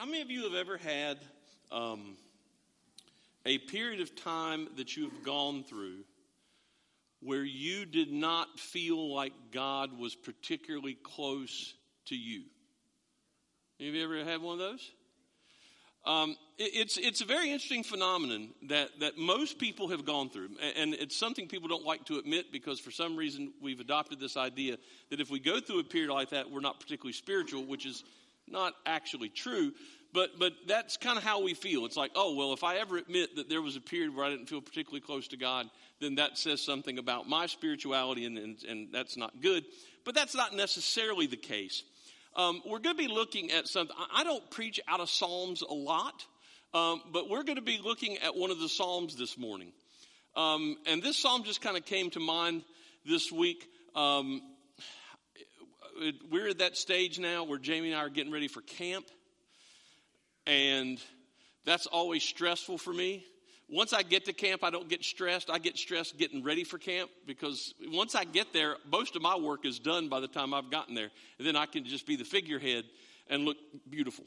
How many of you have ever had a period of time that you have gone through where you did not feel like God was particularly close to you? Have you ever had one of those? It's a very interesting phenomenon that most people have gone through, and it's something people don't like to admit because for some reason we've adopted this idea that if we go through a period like that, we're not particularly spiritual, which is not actually true, but that's kind of how we feel. It's like, oh, well, if I ever admit that there was a period where I didn't feel particularly close to God, then that says something about my spirituality, and that's not good. But that's not necessarily the case. We're going to be looking at something. I don't preach out of Psalms a lot, but we're going to be looking at one of the Psalms this morning. And this Psalm just kind of came to mind this week. We're at that stage now where Jamie and I are getting ready for camp. And that's always stressful for me. Once I get to camp, I don't get stressed. I get stressed getting ready for camp because once I get there, most of my work is done by the time I've gotten there. And then I can just be the figurehead and look beautiful.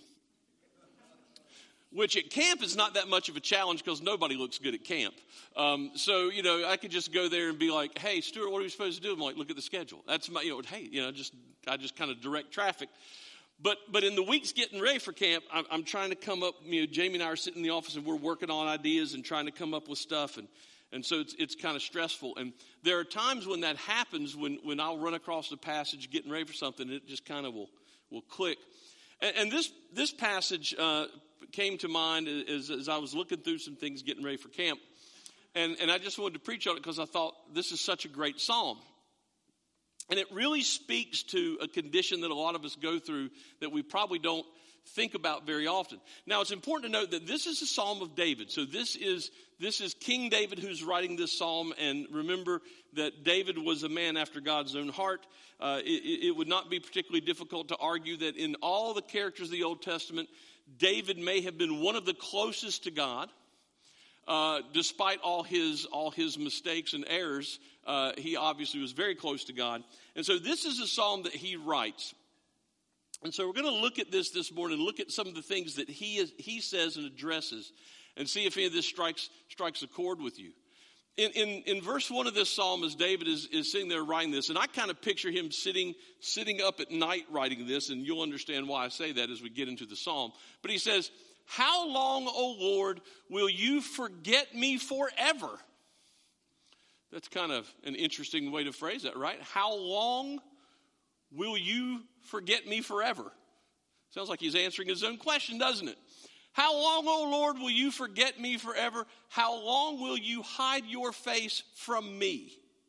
Which at camp is not that much of a challenge because nobody looks good at camp. So, I could just go there and be like, hey, Stuart, what are we supposed to do? I'm like, look at the schedule. That's my, I just kind of direct traffic. But in the weeks getting ready for camp, I'm trying to come up, Jamie and I are sitting in the office and we're working on ideas and trying to come up with stuff. And so it's kind of stressful. And there are times when that happens when I'll run across the passage getting ready for something, and it just kind of will click. And this passage came to mind as I was looking through some things getting ready for camp. And I just wanted to preach on it because I thought this is such a great psalm. And it really speaks to a condition that a lot of us go through that we probably don't think about very often. Now, it's important to note that this is a psalm of David. So this is King David who's writing this psalm. And remember that David was a man after God's own heart. It would not be particularly difficult to argue that in all the characters of the Old Testament, David may have been one of the closest to God. Despite all his mistakes and errors, he obviously was very close to God. And so this is a psalm that he writes. And so we're going to look at this morning, look at some of the things that he says and addresses, and see if any of this strikes a chord with you. In verse 1 of this psalm, as David is sitting there writing this, and I kind of picture him sitting up at night writing this, and you'll understand why I say that as we get into the psalm. But he says, "How long, O Lord, will you forget me forever?" That's kind of an interesting way to phrase that, right? How long will you forget me forever? Sounds like he's answering his own question, doesn't it? How long, O Lord, will you forget me forever? How long will you hide your face from me?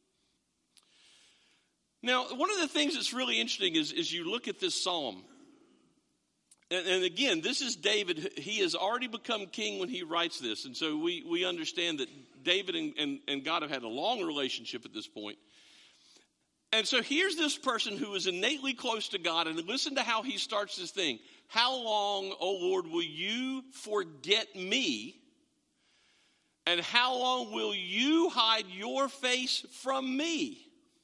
Now, one of the things that's really interesting is you look at this psalm. And again, this is David. He has already become king when he writes this. And so we understand that David and God have had a long relationship at this point. And so here's this person who is innately close to God. And listen to how he starts this thing. How long, O Lord, will you forget me? And how long will you hide your face from me?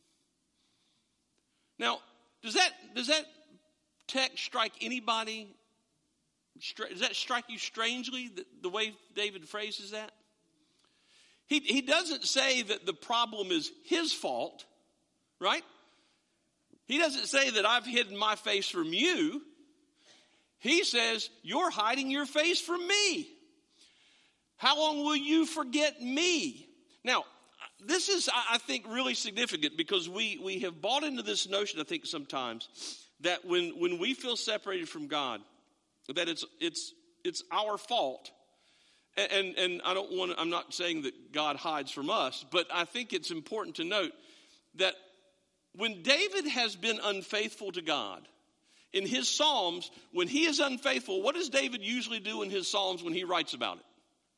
Now, does that text strike anybody? Does that strike you strangely, the way David phrases that? He doesn't say that the problem is his fault, right? He doesn't say that I've hidden my face from you. He says, you're hiding your face from me. How long will you forget me? Now, this is, I think, really significant because we have bought into this notion, I think, sometimes, that when we feel separated from God, that it's our fault. And I'm not saying that God hides from us, but I think it's important to note that when David has been unfaithful to God, in his Psalms, when he is unfaithful, what does David usually do in his Psalms when he writes about it?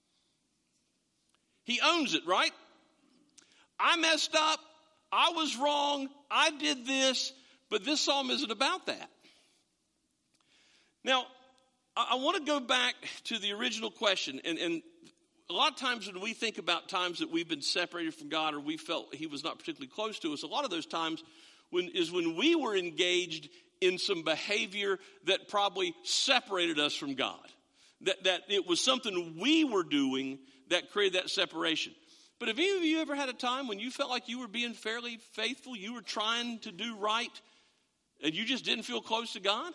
He owns it, right? I messed up. I was wrong. I did this. But this psalm isn't about that. Now, I want to go back to the original question. And a lot of times when we think about times that we've been separated from God or we felt he was not particularly close to us, a lot of those times when we were engaged in some behavior that probably separated us from God. That it was something we were doing that created that separation. But have any of you ever had a time when you felt like you were being fairly faithful, you were trying to do right, and you just didn't feel close to God?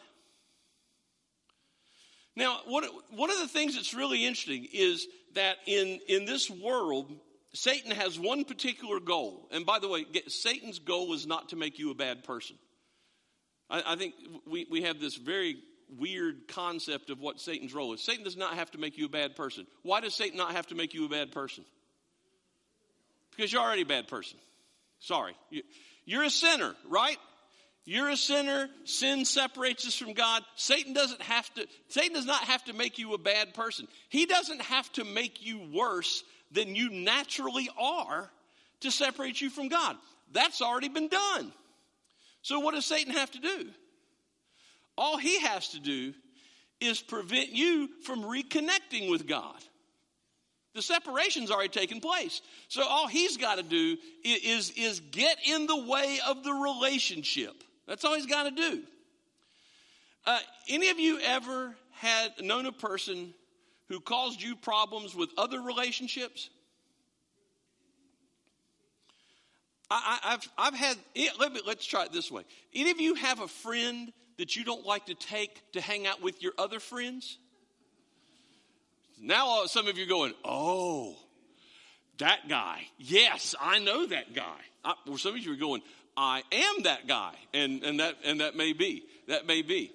Now, one of the things that's really interesting is that in this world, Satan has one particular goal. And by the way, Satan's goal is not to make you a bad person. I think we have this very weird concept of what Satan's role is. Satan does not have to make you a bad person. Why does Satan not have to make you a bad person? Because you're already a bad person. Sorry. You're a sinner, right? You're a sinner. Sin separates us from God. Satan does not have to make you a bad person. He doesn't have to make you worse than you naturally are to separate you from God. That's already been done. So what does Satan have to do? All he has to do is prevent you from reconnecting with God. The separation's already taken place. So all he's got to do is get in the way of the relationship. That's all he's got to do. Any of you ever known a person who caused you problems with other relationships? Let's try it this way. Any of you have a friend that you don't like to take to hang out with your other friends? Now some of you are going, oh, that guy. Yes, I know that guy. Or some of you are going, I am that guy, and that may be. That may be.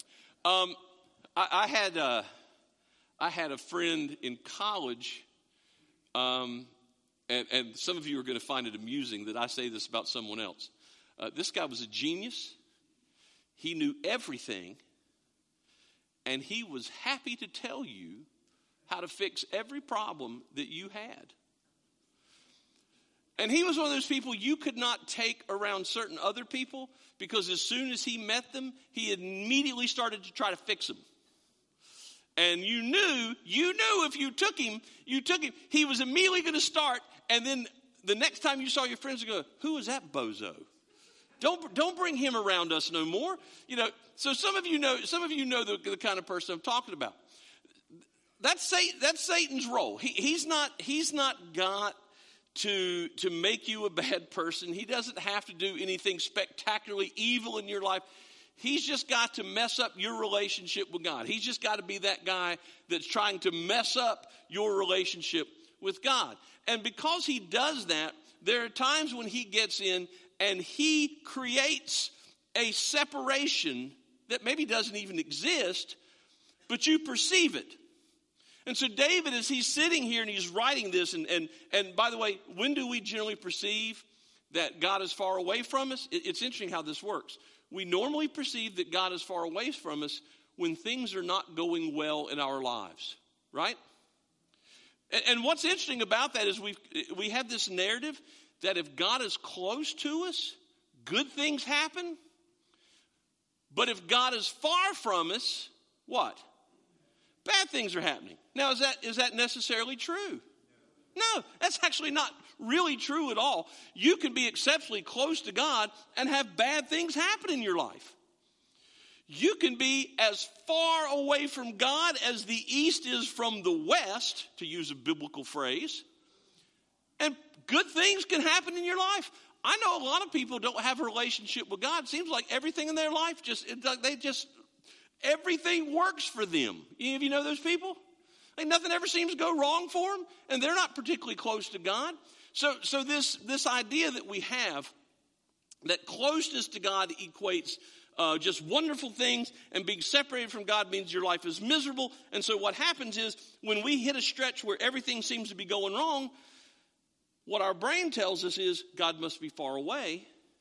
I had a friend in college, and some of you are going to find it amusing that I say this about someone else. This guy was a genius. He knew everything, and he was happy to tell you how to fix every problem that you had. And he was one of those people you could not take around certain other people, because as soon as he met them, he immediately started to try to fix them. And you knew if you took him, he was immediately going to start, and then the next time you saw your friends, you go, who is that bozo? Don't bring him around us no more. So some of you know the kind of person I'm talking about. That's Satan's role. He's not got to make you a bad person. He doesn't have to do anything spectacularly evil in your life. He's just got to mess up your relationship with God. He's just got to be that guy that's trying to mess up your relationship with God. And because he does that, there are times when he gets in and he creates a separation that maybe doesn't even exist, but you perceive it. And so David, as he's sitting here and he's writing this, and by the way, when do we generally perceive that God is far away from us? It's interesting how this works. We normally perceive that God is far away from us when things are not going well in our lives, right? And what's interesting about that is we have this narrative that if God is close to us, good things happen. But if God is far from us, what? Bad things are happening. Now, is that necessarily true? No, that's actually not really true at all. You can be exceptionally close to God and have bad things happen in your life. You can be as far away from God as the east is from the west, to use a biblical phrase, and good things can happen in your life. I know a lot of people don't have a relationship with God. It seems like everything in their life everything works for them. Any of you know those people? Like nothing ever seems to go wrong for them, and they're not particularly close to God. So this idea that we have that closeness to God equates just wonderful things, and being separated from God means your life is miserable. And so what happens is when we hit a stretch where everything seems to be going wrong, what our brain tells us is God must be far away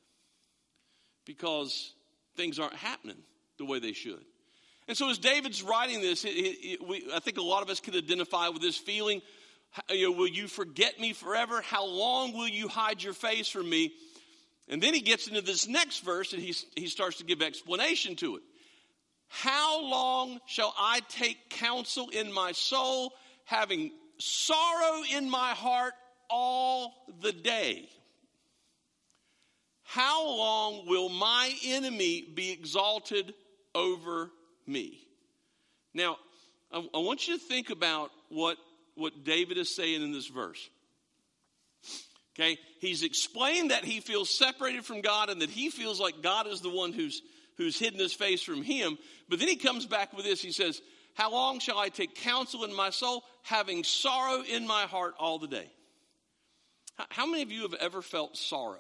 because things aren't happening the way they should. And so as David's writing this, I think a lot of us can identify with this feeling. Will you forget me forever? How long will you hide your face from me? And then he gets into this next verse and he starts to give explanation to it. How long shall I take counsel in my soul, having sorrow in my heart all the day? how long will my enemy be exalted over me? Now, I want you to think about what David is saying in this verse. Okay, he's explained that he feels separated from God and that he feels like God is the one who's hidden his face from him. But then he comes back with this. He says, how long shall I take counsel in my soul, having sorrow in my heart all the day? How many of you have ever felt sorrow?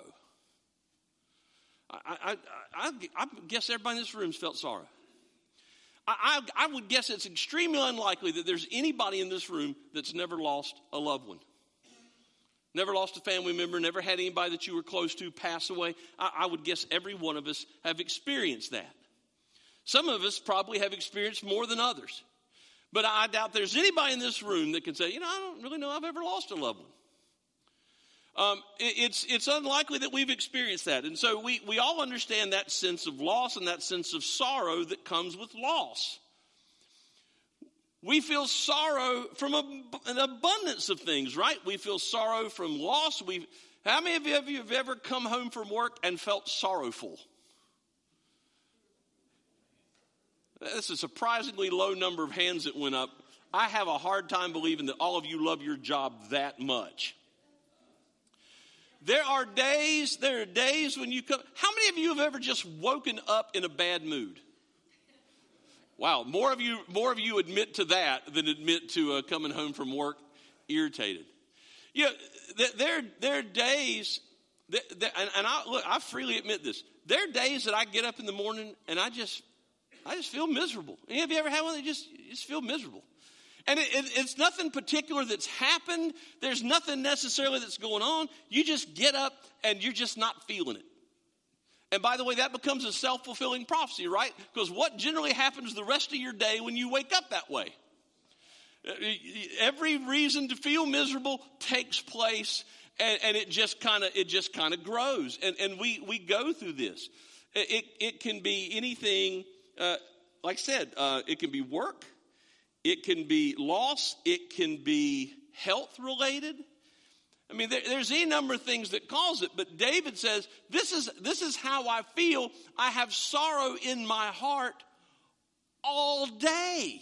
I guess everybody in this room has felt sorrow. I would guess it's extremely unlikely that there's anybody in this room that's never lost a loved one. Never lost a family member, never had anybody that you were close to pass away. I would guess every one of us have experienced that. Some of us probably have experienced more than others. But I doubt there's anybody in this room that can say, I don't really know I've ever lost a loved one. It's unlikely that we've experienced that. And so we all understand that sense of loss and that sense of sorrow that comes with loss. We feel sorrow from an abundance of things, right? We feel sorrow from loss. How many of you have ever come home from work and felt sorrowful? That's a surprisingly low number of hands that went up. I have a hard time believing that all of you love your job that much. There are days when you come. How many of you have ever just woken up in a bad mood? Wow, more of you admit to that than admit to coming home from work irritated. There are days, I freely admit this. There are days that I get up in the morning and I just feel miserable. Any of you ever had one that you just feel miserable? And it's nothing particular that's happened. There's nothing necessarily that's going on. You just get up and you're just not feeling it. And by the way, that becomes a self-fulfilling prophecy, right? Because what generally happens the rest of your day when you wake up that way? Every reason to feel miserable takes place, and it just kind of grows. And we go through this. It can be anything. Like I said, it can be work, it can be loss, it can be health related. I mean, there's any number of things that cause it, but David says, this is how I feel. I have sorrow in my heart all day.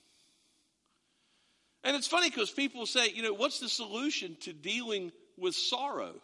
And it's funny because people say, what's the solution to dealing with sorrow?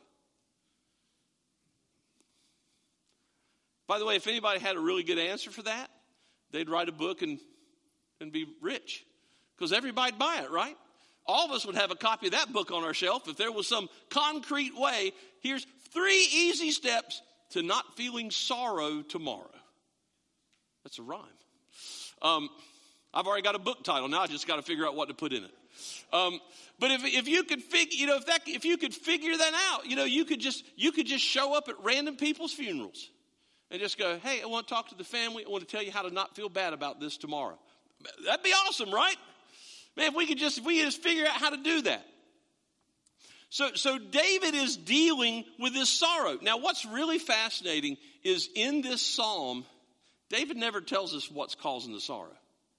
By the way, if anybody had a really good answer for that, they'd write a book and be rich. Because everybody'd buy it, right? All of us would have a copy of that book on our shelf if there was some concrete way. Here's 3 easy steps to not feeling sorrow tomorrow. That's a rhyme. I've already got a book title. Now I just got to figure out what to put in it. But if you could figure, if you could figure that out, you could just show up at random people's funerals and just go, hey, I want to talk to the family. I want to tell you how to not feel bad about this tomorrow. That'd be awesome, right? Man, if we could just figure out how to do that. So David is dealing with this sorrow. Now, what's really fascinating is in this psalm, David never tells us what's causing the sorrow.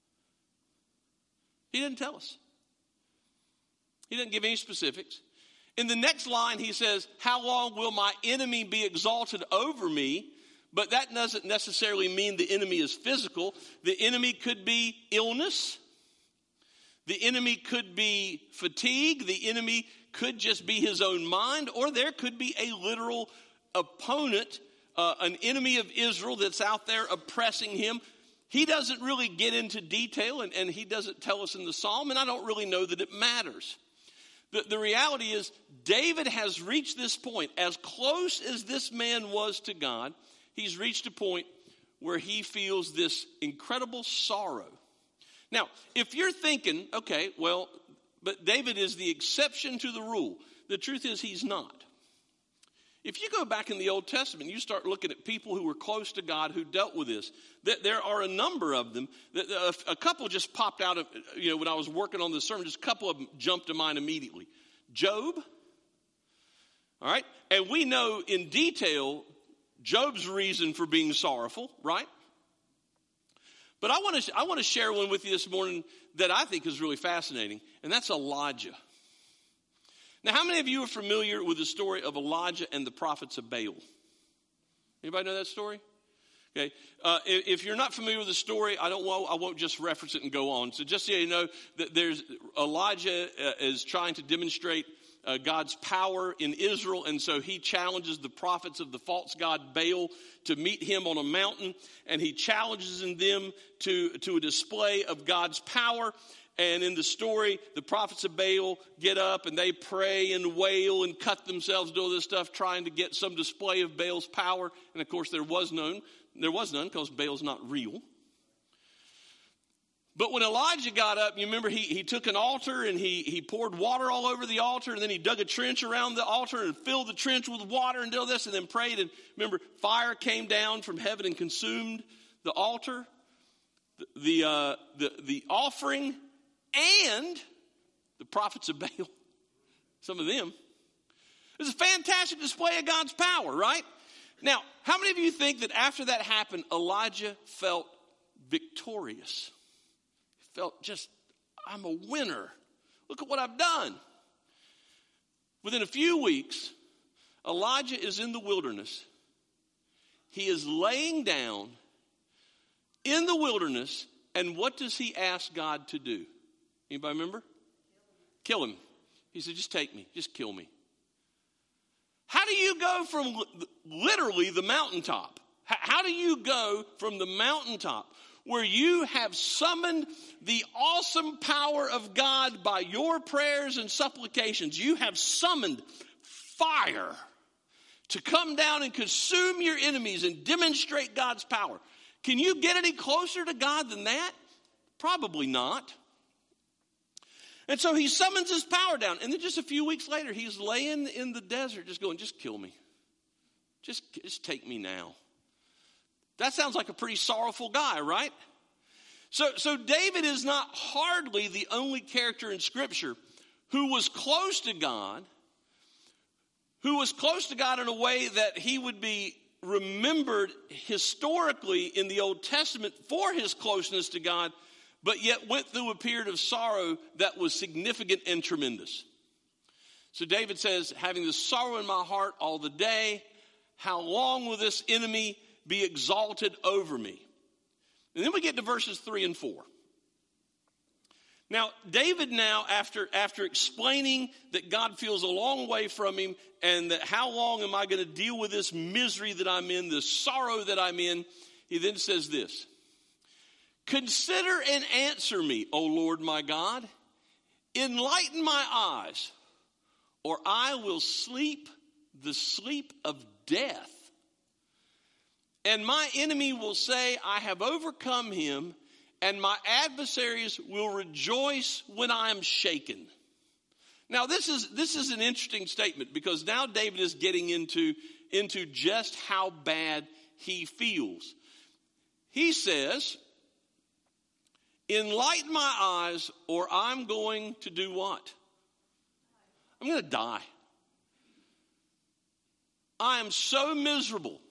He didn't tell us. He doesn't give any specifics. In the next line, he says, how long will my enemy be exalted over me? But that doesn't necessarily mean the enemy is physical. The enemy could be illness. The enemy could be fatigue. The enemy could just be his own mind. Or there could be a literal opponent, an enemy of Israel that's out there oppressing him. He doesn't really get into detail, and he doesn't tell us in the psalm, and I don't really know that it matters. The reality is David has reached this point. As close as this man was to God, he's reached a point where he feels this incredible sorrow. Now, if you're thinking, okay, well, but David is the exception to the rule. The truth is he's not. If you go back in the Old Testament, you start looking at people who were close to God who dealt with this. There are a number of them. A couple just popped out of, when I was working on this sermon, just a couple of them jumped to mind immediately. Job, all right? And we know in detail Job's reason for being sorrowful, right? But I want to share one with you this morning that I think is really fascinating, and that's Elijah. Now, how many of you are familiar with the story of Elijah and the prophets of Baal? Anybody know that story? Okay. If you're not familiar with the story, I won't just reference it and go on. So just so you know, that Elijah is trying to demonstrate God's power in Israel, and so he challenges the prophets of the false god Baal to meet him on a mountain, and he challenges them to a display of God's power. And in the story, the prophets of Baal get up and they pray and wail and cut themselves, do all this stuff, trying to get some display of Baal's power. And of course, there was none because Baal's not real. But when Elijah got up, you remember he took an altar and he poured water all over the altar, and then he dug a trench around the altar and filled the trench with water and did all this, and then prayed. And remember, fire came down from heaven and consumed the altar, the offering, and the prophets of Baal, some of them. It was a fantastic display of God's power, right? Now, how many of you think that after that happened, Elijah felt victorious? He felt I'm a winner. Look at what I've done. Within a few weeks, Elijah is in the wilderness. He is laying down in the wilderness, and what does he ask God to do? Anybody remember? Kill him. He said, just take me. Just kill me. How do you go from literally the mountaintop? How do you go from the mountaintop where you have summoned the awesome power of God by your prayers and supplications? You have summoned fire to come down and consume your enemies and demonstrate God's power. Can you get any closer to God than that? Probably not. And so he summons his power down. And then just a few weeks later, he's laying in the desert just going, just kill me. Just take me now. That sounds like a pretty sorrowful guy, right? So David is not hardly the only character in Scripture who was close to God, in a way that he would be remembered historically in the Old Testament for his closeness to God, but yet went through a period of sorrow that was significant and tremendous. So David says, having this sorrow in my heart all the day, how long will this enemy be exalted over me? And then we get to verses 3 and 4. Now, David after explaining that God feels a long way from him, and that how long am I going to deal with this misery that I'm in, this sorrow that I'm in, he then says this: consider and answer me, O Lord my God. Enlighten my eyes, or I will sleep the sleep of death. And my enemy will say, I have overcome him, and my adversaries will rejoice when I am shaken. Now, this is an interesting statement, because now David is getting into just how bad he feels. He says, enlighten my eyes, or I'm going to do what? I'm going to die. I am so miserable.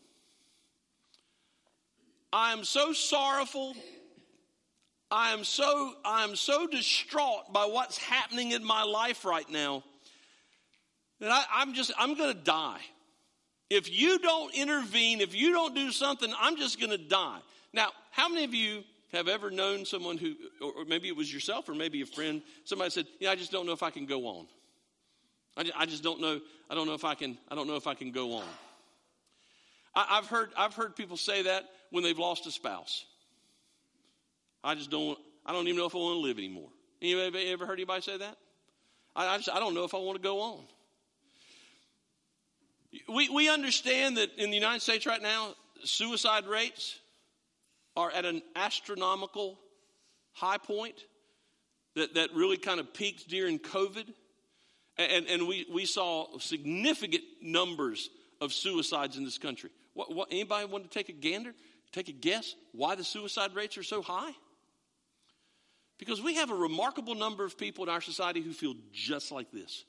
I am so sorrowful. I am so distraught by what's happening in my life right now that I'm going to die. If you don't intervene, if you don't do something, I'm just going to die. Now, how many of you have ever known someone who, or maybe it was yourself or maybe a friend, somebody said, I just don't know if I can go on. I just don't know. I don't know if I can go on. I've heard people say that when they've lost a spouse. I don't even know if I want to live anymore. Anybody ever heard anybody say that? I don't know if I want to go on. We understand that in the United States right now, suicide rates are at an astronomical high point that really kind of peaked during COVID. And we saw significant numbers of suicides in this country. Anybody want to take a gander? Take a guess why the suicide rates are so high? Because we have a remarkable number of people in our society who feel just like this.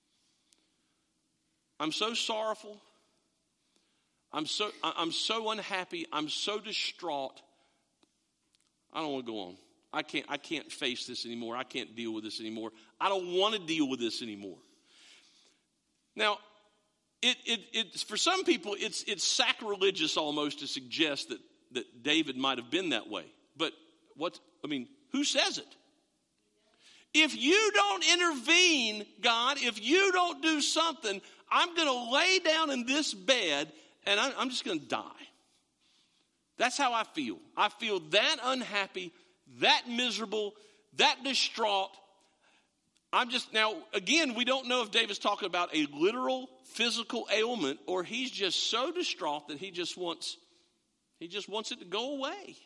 I'm so sorrowful. I'm so unhappy. I'm so distraught. I don't want to go on. I can't face this anymore. I can't deal with this anymore. I don't want to deal with this anymore. Now, for some people, it's sacrilegious almost to suggest that David might have been that way. But who says it? If you don't intervene, God, if you don't do something, I'm going to lay down in this bed and I'm just going to die. That's how I feel. I feel that unhappy, that miserable, that distraught. Now, again, we don't know if David's talking about a literal physical ailment or he's just so distraught that he just wants it to go away.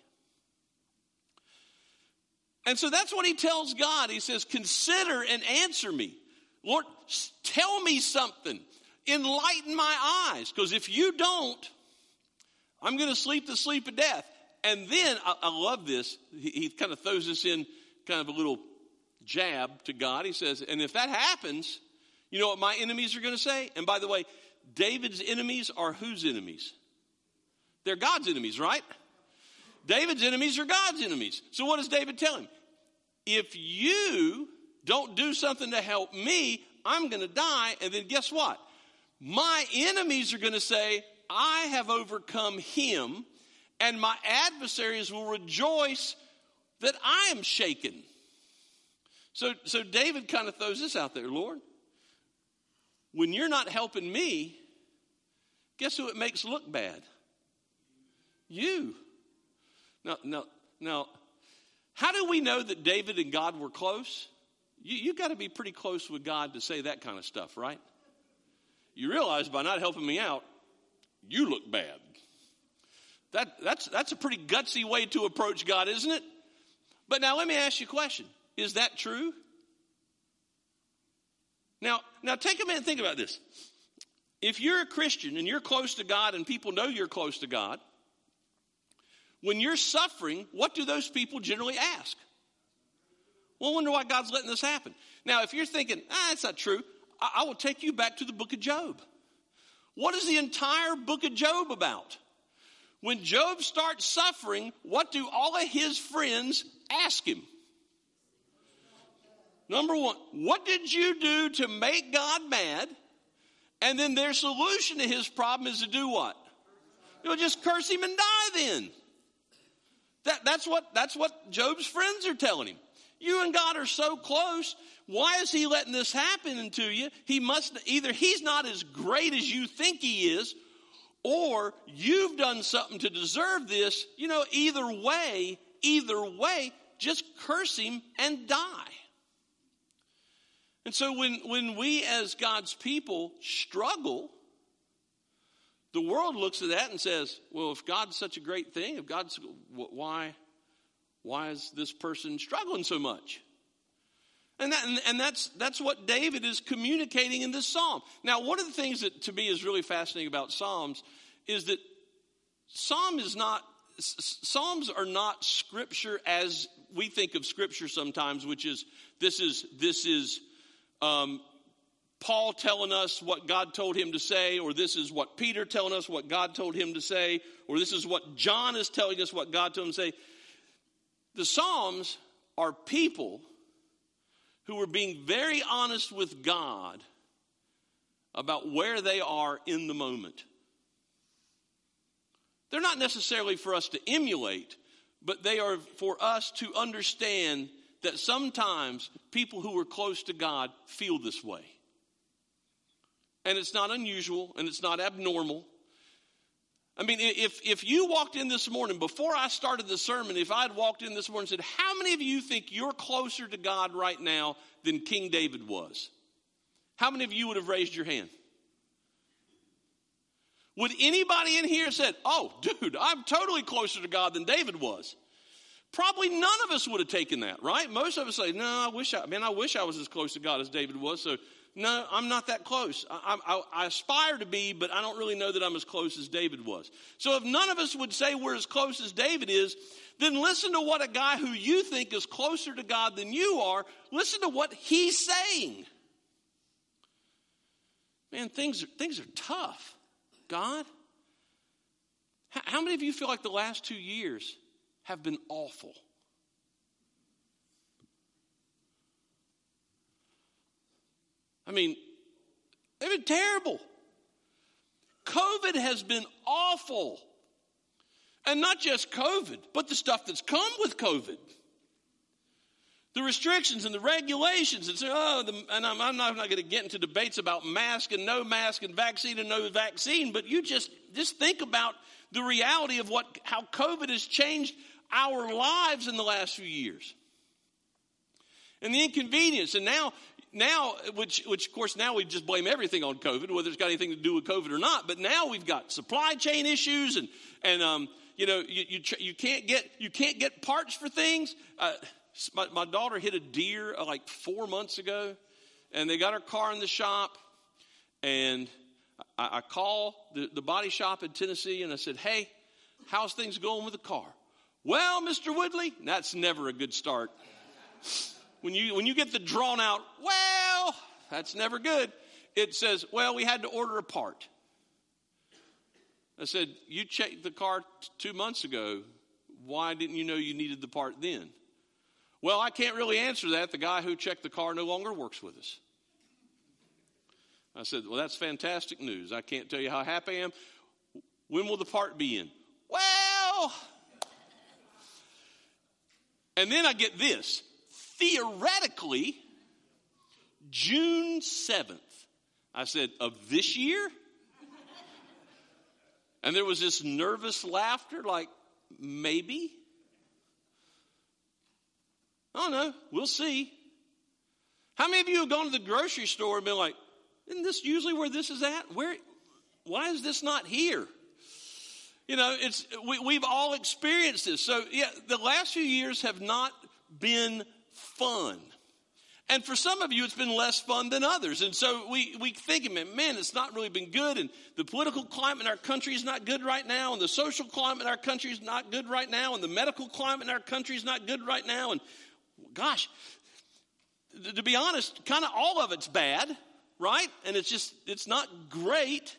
And so that's what he tells God. He says, consider and answer me. Lord, tell me something. Enlighten my eyes. Because if you don't, I'm going to sleep the sleep of death. And then, I love this. He kind of throws this in kind of a little jab to God. He says, and if that happens, you know what my enemies are going to say? And by the way, David's enemies are whose enemies? They're God's enemies, right? David's enemies are God's enemies. So what does David tell him? If you don't do something to help me, I'm going to die. And then guess what? My enemies are going to say, I have overcome him, and my adversaries will rejoice that I am shaken. So David kind of throws this out there, Lord. When you're not helping me, guess who it makes look bad? You. Now, how do we know that David and God were close? You got to be pretty close with God to say that kind of stuff, right? You realize by not helping me out, you look bad. That's a pretty gutsy way to approach God, isn't it? But now let me ask you a question. Is that true? Now take a minute and think about this. If you're a Christian and you're close to God and people know you're close to God, when you're suffering, what do those people generally ask? Well, I wonder why God's letting this happen. Now, if you're thinking, that's not true, I will take you back to the book of Job. What is the entire book of Job about? When Job starts suffering, what do all of his friends ask him? Number one, what did you do to make God mad? And then their solution to his problem is to do what? You'll just curse him and die then. That's what Job's friends are telling him. You and God are so close. Why is he letting this happen to you? Either he's not as great as you think he is, or you've done something to deserve this. Either way, just curse him and die. And so when we as God's people struggle, the world looks at that and says, well, if God's such a great thing, why is this person struggling so much? And that's what David is communicating in this psalm. Now, one of the things that to me is really fascinating about Psalms is that Psalms are not scripture as we think of scripture sometimes, which is this is Paul telling us what God told him to say, or this is what Peter telling us what God told him to say, or this is what John is telling us what God told him to say. The Psalms are people who are being very honest with God about where they are in the moment. They're not necessarily for us to emulate, but they are for us to understand that sometimes people who are close to God feel this way. And it's not unusual and it's not abnormal. I mean, if you walked in this morning, before I started the sermon, if I had walked in this morning and said, how many of you think you're closer to God right now than King David was? How many of you would have raised your hand? Would anybody in here have said, oh, dude, I'm totally closer to God than David was? Probably none of us would have taken that, right? Most of us say, no, I wish I was as close to God as David was, so no, I'm not that close. I aspire to be, but I don't really know that I'm as close as David was. So if none of us would say we're as close as David is, then listen to what a guy who you think is closer to God than you are, listen to what he's saying. Man, things are tough. God, how many of you feel like the last 2 years have been awful? I mean, they've been terrible. COVID has been awful. And not just COVID, but the stuff that's come with COVID. The restrictions and the regulations. And I'm not going to get into debates about mask and no mask and vaccine and no vaccine, but you just think about the reality of how COVID has changed our lives in the last few years. And the inconvenience. And now, which of course now we just blame everything on COVID, whether it's got anything to do with COVID or not. But now we've got supply chain issues, and you can't get parts for things. My daughter hit a deer like 4 months ago, and they got her car in the shop, and I call the body shop in Tennessee, and I said, "Hey, how's things going with the car?" "Well, Mr. Woodley," that's never a good start. When you get the drawn out, "Well," that's never good. It says, "Well, we had to order a part." I said, "You checked the car 2 months ago. Why didn't you know you needed the part then?" "Well, I can't really answer that. The guy who checked the car no longer works with us." I said, "Well, that's fantastic news. I can't tell you how happy I am. When will the part be in?" "Well," and then I get this. Theoretically, June 7th. I said, "Of this year?" And there was this nervous laughter, like, maybe. I don't know. We'll see. How many of you have gone to the grocery store and been like, "Isn't this usually where this is at? Why is this not here?" We've all experienced this. So, yeah, the last few years have not been fun. And for some of you, it's been less fun than others. And so we think, man, it's not really been good. And the political climate in our country is not good right now. And the social climate in our country is not good right now. And the medical climate in our country is not good right now. And gosh, to be honest, kind of all of it's bad, right? And it's not great.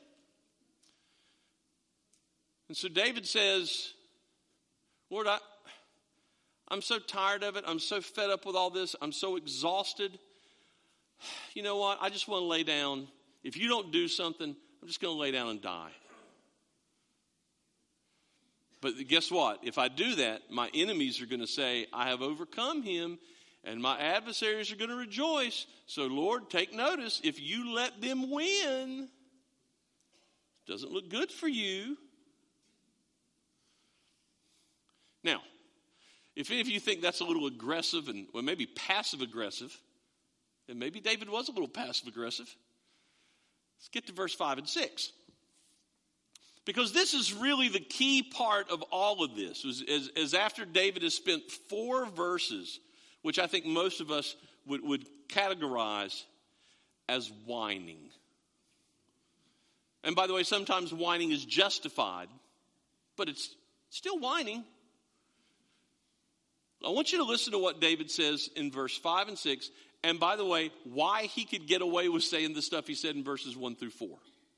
And so David says, "Lord, I'm so tired of it. I'm so fed up with all this. I'm so exhausted. You know what? I just want to lay down. If you don't do something, I'm just going to lay down and die." But guess what? If I do that, my enemies are going to say, "I have overcome him," and my adversaries are going to rejoice. So, Lord, take notice. If you let them win, it doesn't look good for you. Now, if any of you think that's a little aggressive or maybe passive aggressive, and maybe David was a little passive aggressive, let's get to verse 5 and 6. Because this is really the key part of all of this. As after David has spent 4 verses, which I think most of us would categorize as whining. And by the way, sometimes whining is justified, but it's still whining. I want you to listen to what David says in verse 5 and 6. And by the way, why he could get away with saying the stuff he said in verses 1 through 4.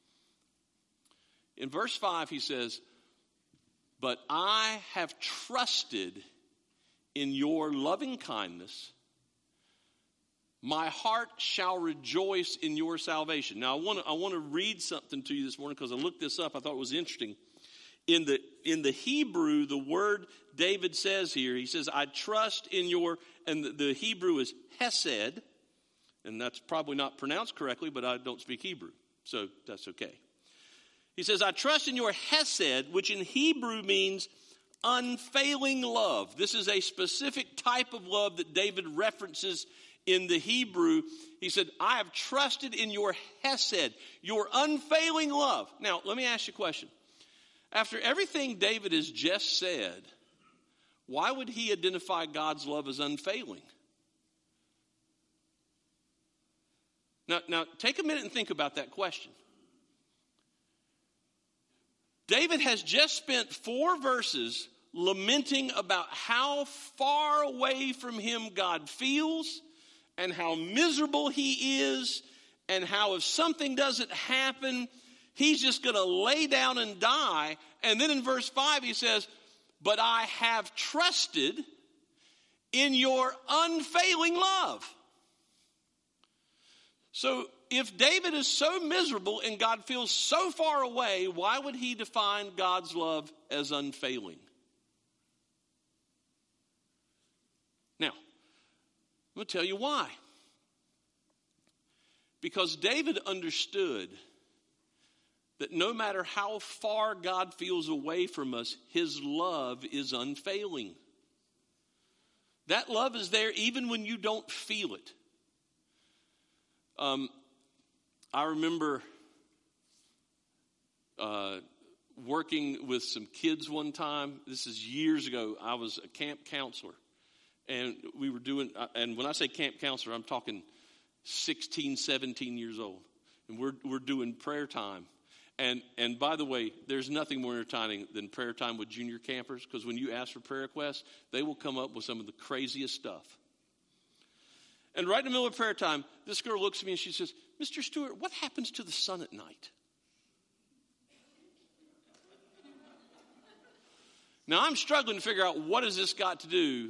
In verse 5, he says, "But I have trusted in your loving kindness. My heart shall rejoice in your salvation." Now, I want to read something to you this morning because I looked this up. I thought it was interesting. In the Hebrew, the word David says here, he says, "I trust in your," and the Hebrew is hesed, and that's probably not pronounced correctly, but I don't speak Hebrew, so that's okay. He says, "I trust in your hesed," which in Hebrew means unfailing love. This is a specific type of love that David references in the Hebrew. He said, "I have trusted in your hesed," your unfailing love. Now, let me ask you a question. After everything David has just said, why would he identify God's love as unfailing? Now, take a minute and think about that question. David has just spent 4 verses lamenting about how far away from him God feels and how miserable he is and how if something doesn't happen, he's just going to lay down and die. And then in verse 5 he says, "But I have trusted in your unfailing love." So if David is so miserable and God feels so far away, why would he define God's love as unfailing? Now, I'm going to tell you why. Because David understood that no matter how far God feels away from us, his love is unfailing. That love is there even when you don't feel it. I remember working with some kids one time. This is years ago. I was a camp counselor. And we were doing, and when I say camp counselor, I'm talking 16, 17 years old. And we're doing prayer time. And by the way, there's nothing more entertaining than prayer time with junior campers, because when you ask for prayer requests, they will come up with some of the craziest stuff. And right in the middle of prayer time, this girl looks at me and she says, Mr. Stewart, what happens to the sun at night? Now, I'm struggling to figure out what has this got to do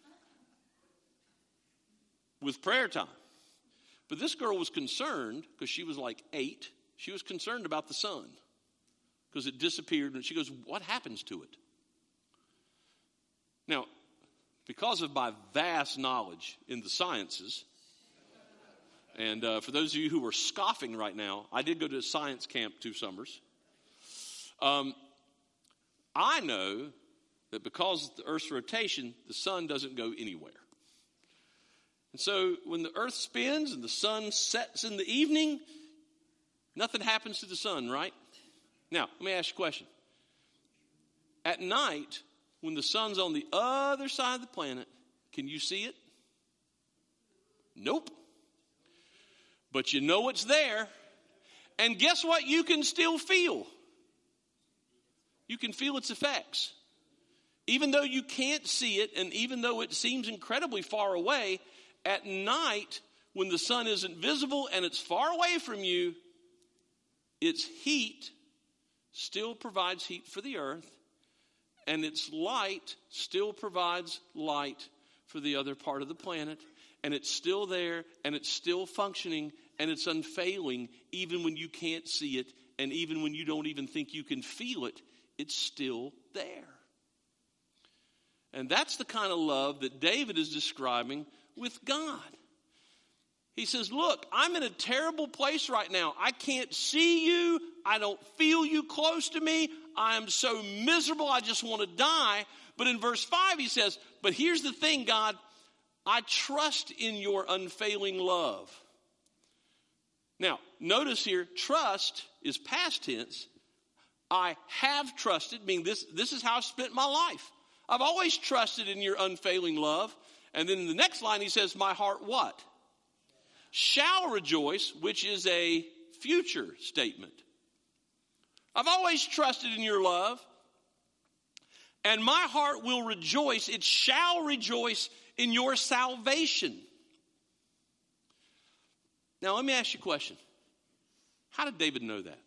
with prayer time. But this girl was concerned, because she was like 8. She was concerned about the sun because it disappeared. And she goes, what happens to it? Now, because of my vast knowledge in the sciences, and for those of you who are scoffing right now, I did go to a science camp 2 summers. I know that because of the Earth's rotation, the sun doesn't go anywhere. And so when the Earth spins and the sun sets in the evening, nothing happens to the sun, right? Now, let me ask you a question. At night, when the sun's on the other side of the planet, can you see it? Nope. But you know it's there. And guess what? You can still feel. You can feel its effects. Even though you can't see it, and even though it seems incredibly far away, at night, when the sun isn't visible and it's far away from you, its heat still provides heat for the earth, and its light still provides light for the other part of the planet, and it's still there, and it's still functioning, and it's unfailing, even when you can't see it, and even when you don't even think you can feel it, it's still there. And that's the kind of love that David is describing with God. He says, look, I'm in a terrible place right now. I can't see you. I don't feel you close to me. I am so miserable. I just want to die. But in verse 5, he says, but here's the thing, God. I trust in your unfailing love. Now, notice here, trust is past tense. I have trusted, meaning this is how I've spent my life. I've always trusted in your unfailing love. And then in the next line, he says, my heart what? Shall rejoice, which is a future statement. I've always trusted in your love, and my heart will rejoice. It shall rejoice in your salvation. Now, let me ask you a question. How did David know that?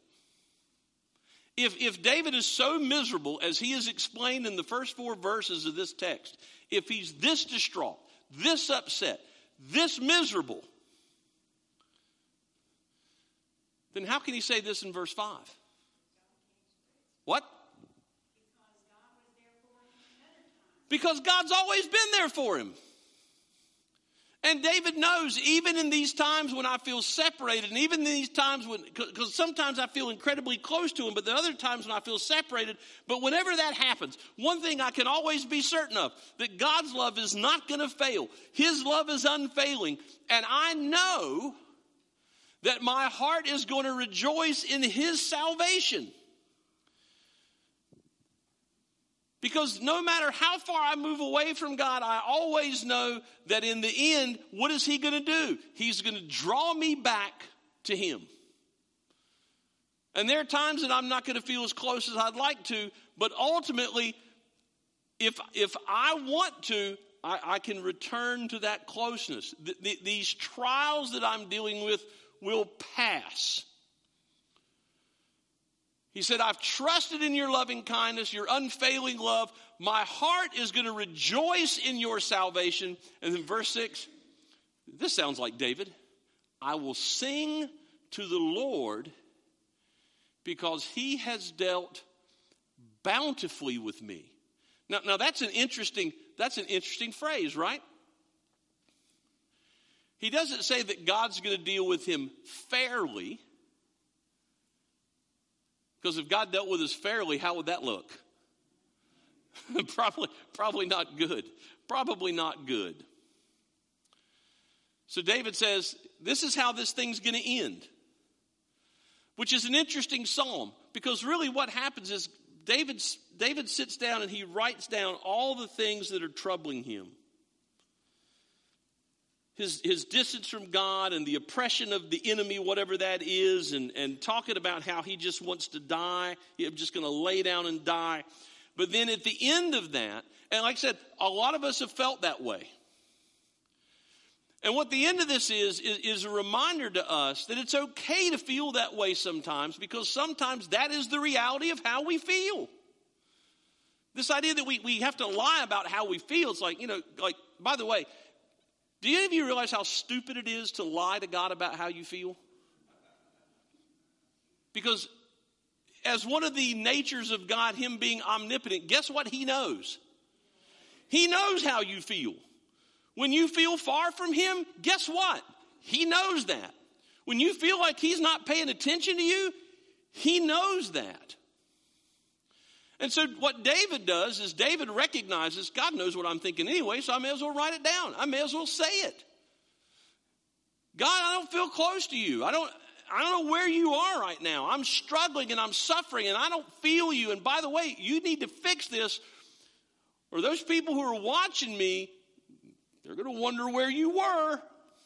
If David is so miserable, as he is explained in the first 4 verses of this text, if he's this distraught, this upset, this miserable, then how can he say this in verse 5? What? Because God's always been there for him. And David knows, even in these times when I feel separated, and even in these times when, because sometimes I feel incredibly close to him, but there are other times when I feel separated. But whenever that happens, one thing I can always be certain of, that God's love is not going to fail. His love is unfailing. And I know that my heart is going to rejoice in his salvation. Because no matter how far I move away from God, I always know that in the end, what is he going to do? He's going to draw me back to him. And there are times that I'm not going to feel as close as I'd like to, but ultimately, if I want to, I can return to that closeness. These trials that I'm dealing with will pass. He said, I've trusted in your loving kindness, your unfailing love. My heart is going to rejoice in your salvation. And then verse 6, this sounds like David. I will sing to the Lord because he has dealt bountifully with me. Now that's an interesting phrase, right? He doesn't say that God's going to deal with him fairly. Because if God dealt with us fairly, how would that look? Probably not good. Probably not good. So David says, this is how this thing's going to end. Which is an interesting psalm. Because really what happens is David sits down and he writes down all the things that are troubling him. His distance from God and the oppression of the enemy, whatever that is, and talking about how he just wants to die. He's just going to lay down and die. But then at the end of that, and like I said, a lot of us have felt that way. And what the end of this is a reminder to us that it's okay to feel that way sometimes, because sometimes that is the reality of how we feel. This idea that we have to lie about how we feel, it's like, by the way, do any of you realize how stupid it is to lie to God about how you feel? Because as one of the natures of God, him being omnipotent, guess what he knows? He knows how you feel. When you feel far from him, guess what? He knows that. When you feel like he's not paying attention to you, he knows that. And so what David does is David recognizes, God knows what I'm thinking anyway, so I may as well write it down. I may as well say it. God, I don't feel close to you. I don't know where you are right now. I'm struggling and I'm suffering and I don't feel you. And by the way, you need to fix this, or those people who are watching me, they're going to wonder where you were.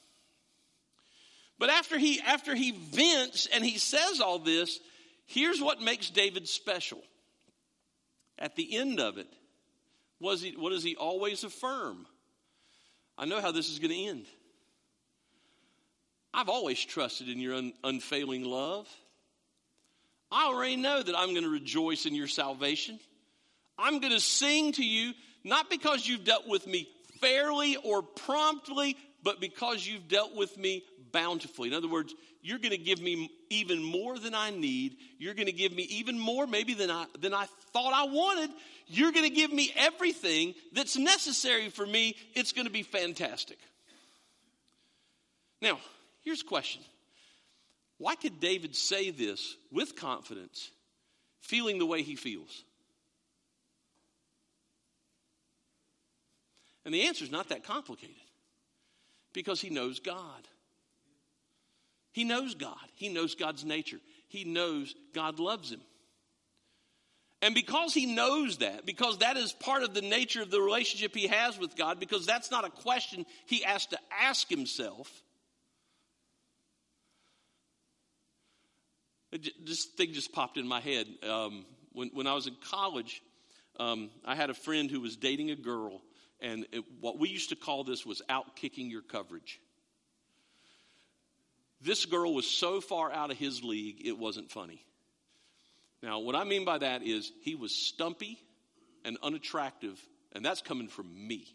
But after he vents and he says all this, here's what makes David special. At the end of it, what does he always affirm? I know how this is going to end. I've always trusted in your unfailing love. I already know that I'm going to rejoice in your salvation. I'm going to sing to you, not because you've dealt with me fairly or promptly, but because you've dealt with me bountifully. In other words, you're going to give me even more than I need. You're going to give me even more maybe than I thought I wanted. You're going to give me everything that's necessary for me. It's going to be fantastic. Now, here's a question. Why could David say this with confidence, feeling the way he feels? And the answer is not that complicated. Because he knows God. He knows God. He knows God's nature. He knows God loves him. And because he knows that, because that is part of the nature of the relationship he has with God, because that's not a question he has to ask himself. This thing just popped in my head. When I was in college, I had a friend who was dating a girl. And what we used to call this was out-kicking your coverage. This girl was so far out of his league, it wasn't funny. Now, what I mean by that is he was stumpy and unattractive, and that's coming from me.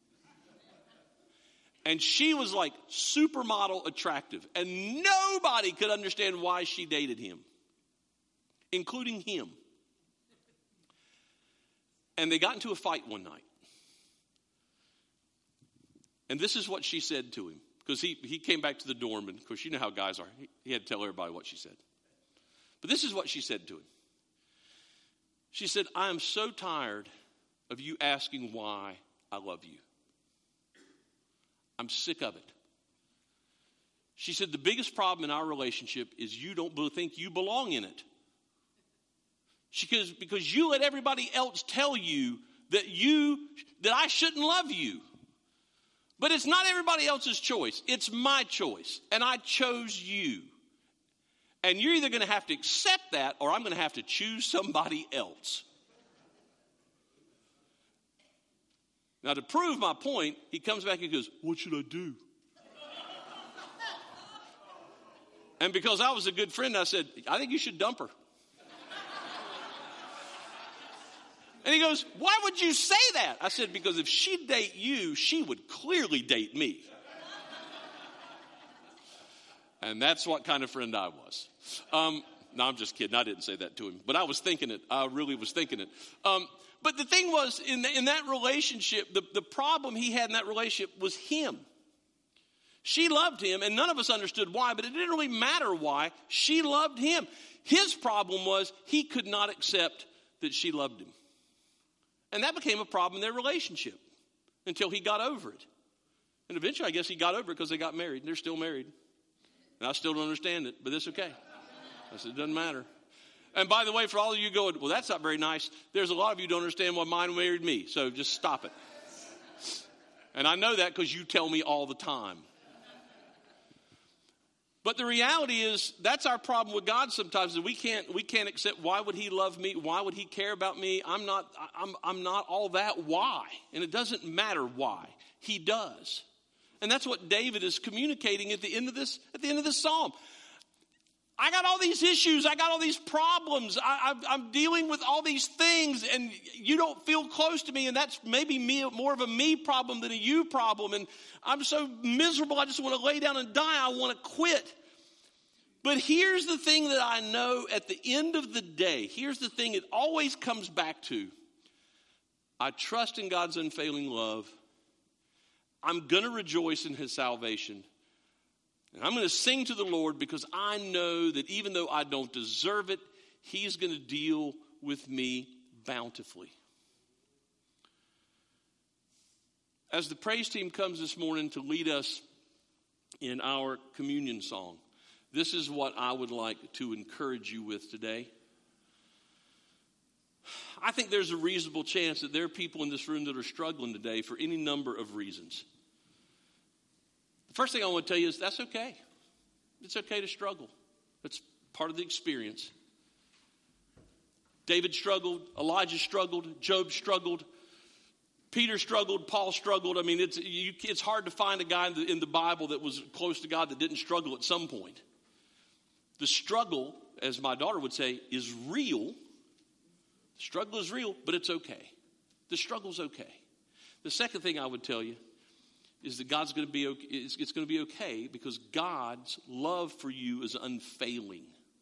And she was like supermodel attractive, and nobody could understand why she dated him, including him. And they got into a fight one night. And this is what she said to him. Because he came back to the dorm, and of course you know how guys are. He had to tell everybody what she said. But this is what she said to him. She said, I am so tired of you asking why I love you. I'm sick of it. She said, the biggest problem in our relationship is you don't think you belong in it. Because you let everybody else tell you that I shouldn't love you. But it's not everybody else's choice. It's my choice. And I chose you. And you're either going to have to accept that or I'm going to have to choose somebody else. Now, to prove my point, he comes back and goes, what should I do? And because I was a good friend, I said, I think you should dump her. And he goes, why would you say that? I said, because if she'd date you, she would clearly date me. And that's what kind of friend I was. No, I'm just kidding. I didn't say that to him. But I was thinking it. I really was thinking it. But the thing was, in that relationship, the problem he had in that relationship was him. She loved him, and none of us understood why, but it didn't really matter why. She loved him. His problem was he could not accept that she loved him. And that became a problem in their relationship until he got over it. And eventually, I guess he got over it because they got married. And they're still married. And I still don't understand it, but it's okay. I said, it doesn't matter. And by the way, for all of you going, well, that's not very nice. There's a lot of you who don't understand why mine married me. So just stop it. And I know that because you tell me all the time. But the reality is, that's our problem with God sometimes, is we can't accept, why would he love me? Why would he care about me? I'm not all that. Why? And it doesn't matter why. He does. And that's what David is communicating at the end of this psalm. I got all these issues. I got all these problems. I'm dealing with all these things, and you don't feel close to me, and that's maybe more of a me problem than a you problem. And I'm so miserable, I just want to lay down and die. I want to quit. But here's the thing that I know at the end of the day. Here's the thing it always comes back to. I trust in God's unfailing love. I'm going to rejoice in his salvation. And I'm going to sing to the Lord because I know that even though I don't deserve it, he's going to deal with me bountifully. As the praise team comes this morning to lead us in our communion song, this is what I would like to encourage you with today. I think there's a reasonable chance that there are people in this room that are struggling today for any number of reasons. The first thing I want to tell you is that's okay. It's okay to struggle. It's part of the experience. David struggled. Elijah struggled. Job struggled. Peter struggled. Paul struggled. I mean, it's hard to find a guy in the Bible that was close to God that didn't struggle at some point. The struggle, as my daughter would say, is real. The struggle is real, but it's okay. The struggle's okay. The second thing I would tell you is that God's going to be okay. It's going to be okay because God's love for you is unfailing.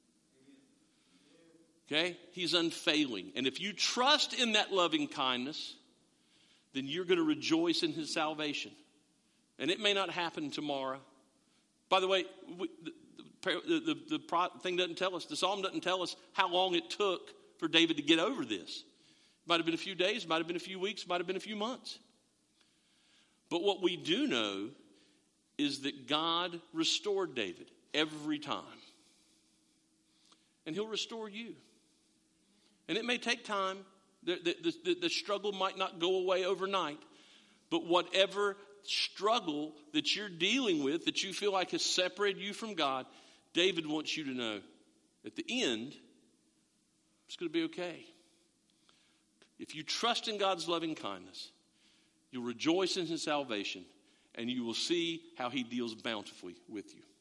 Okay? He's unfailing. And if you trust in that loving kindness, then you're going to rejoice in his salvation. And it may not happen tomorrow. By the way, the thing doesn't tell us, the psalm doesn't tell us how long it took for David to get over this. It might have been a few days, might have been a few weeks, might have been a few months. But what we do know is that God restored David every time. And he'll restore you. And it may take time. The struggle might not go away overnight. But whatever struggle that you're dealing with, that you feel like has separated you from God, David wants you to know, at the end, it's going to be okay. If you trust in God's loving kindness, you'll rejoice in his salvation, and you will see how he deals bountifully with you.